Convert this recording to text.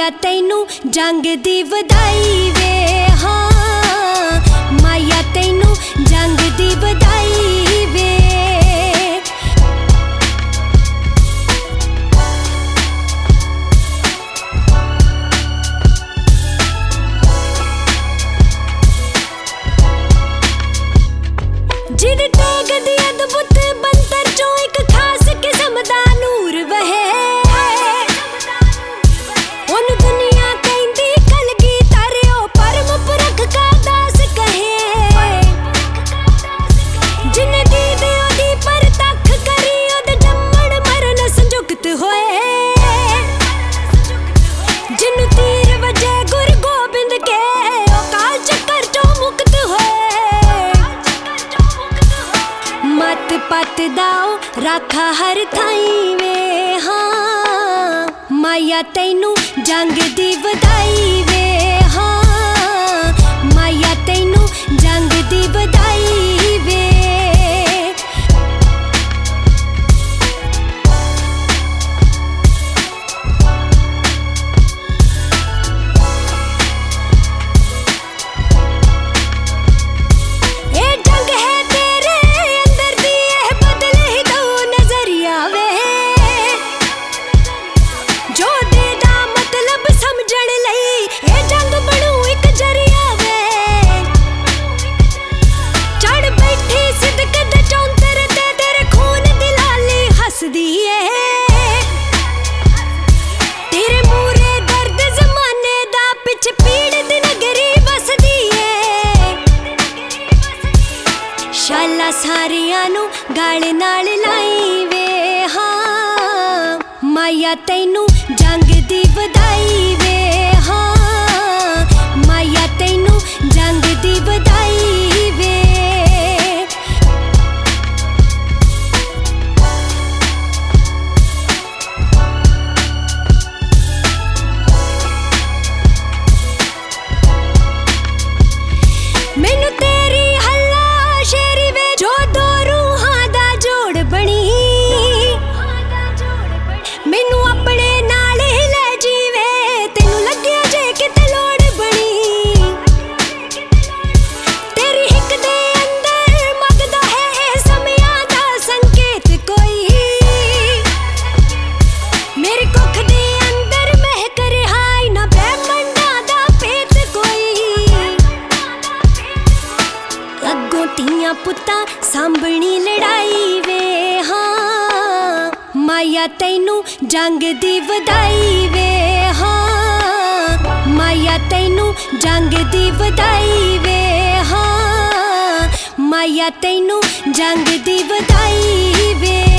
माया तैनू जंग दी वधाई वे। हाँ माया तैनू जंग दी वधाई वे। जिद टोग दी अद्भुत बनतर चो एक खास किस्म दा नूर वहे। उन दुनिया कहंदी कलगी तारियो परम पुरख का दास कहे। जिन दी दे ओदी परतख करी ओदे जम्मण मरण संजुगत होए। जिन्नू तीर वजे गुरु गोबिंद के ओ काल चक्कर चो मुक्त होए। मत पत दाओ राखा हर थाई वे। हाँ माया तैनू जंग दी वधाई वे। हाँ माया तैनू जंग दी वधाई वे। शाला सारियां नू गाल नाल लाई वे। हाँ माया तैनू जंग दी वधाई वे। हाँ माया तैनू जंग दी वधाई वे। मैनू तेरी मैनू अपने नाल ही ले जीवे तेनू लग्या जे किते लोड़ बनी। तेरी हिक दे अंदर मगदा है समयां दा संकेत कोई। मेरी कुख दे अंदर महक रिहाई ना ब्रह्मंडा दा पेत कोई। अग्गों तियां पुत्तां सांभणी लड़ाई वे। हाँ माया तैनू जंग दी वधाई वे। हाँ माया तैनू जंग दी वधाई वे। हाँ माया तैनू जंग दी वधाई वे।